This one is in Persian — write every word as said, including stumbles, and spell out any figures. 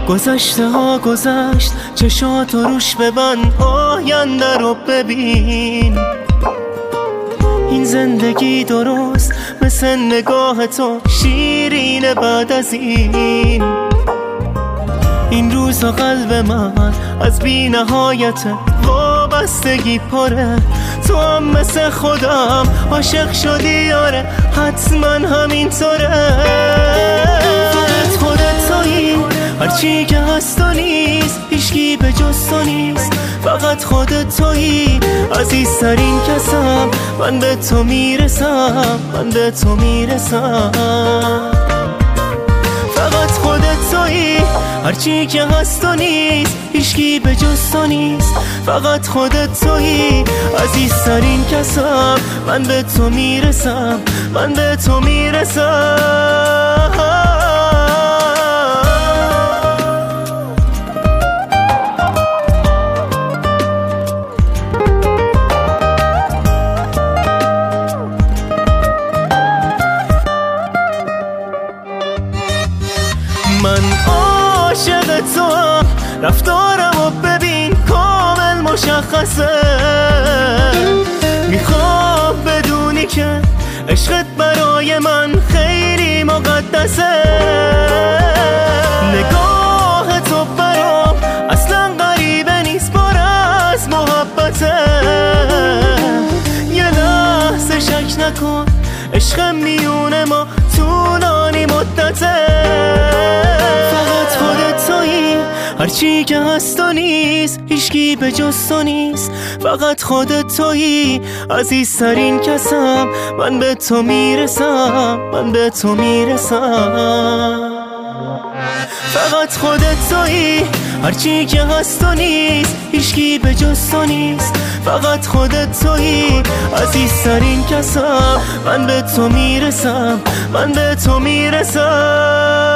گذشته ها گذشت، چشاتو روش ببند، آینده رو ببین. این زندگی درست مثل نگاه تو شیرینه بعد از این. این روزا قلب من از بی نهایت وابستگی پره، تو هم مثل خودم عاشق شدی یاره، حتما همینطوره. فقط خودت تویی، هرچی که هست و نیست، هیچکی به جز تو نیست. فقط خودت تویی، عزیزترین کسم، من به تو میرسم، من به تو میرسم. فقط خودت تویی، هرچی که هست و نیست، هیچکی به جز تو نیست. فقط خودت تویی، عزیزترین کسم، من به تو میرسم، من به تو میرسم. من عاشق توام، رفتارمو ببین کامل مشخصه. میخوام بدونی که عشقت برای من خیلی مقدسه. نگاه تو برام اصلا غریبه نیست، پر از محبته. یه لحظه شک نکن، عشق میونه ما طولانی مدته. هرچی که هست و نیست، هیچکی به جز تو نیست. فقط خودت تویی، عزیزترین کسم، من به تو میرسم، من به تو میرسم. فقط خودت تویی، هرچی که هست و نیست، هیچکی به جز تو نیست. فقط خودت تویی، عزیزترین کسم، من به تو میرسم، من به تو میرسم.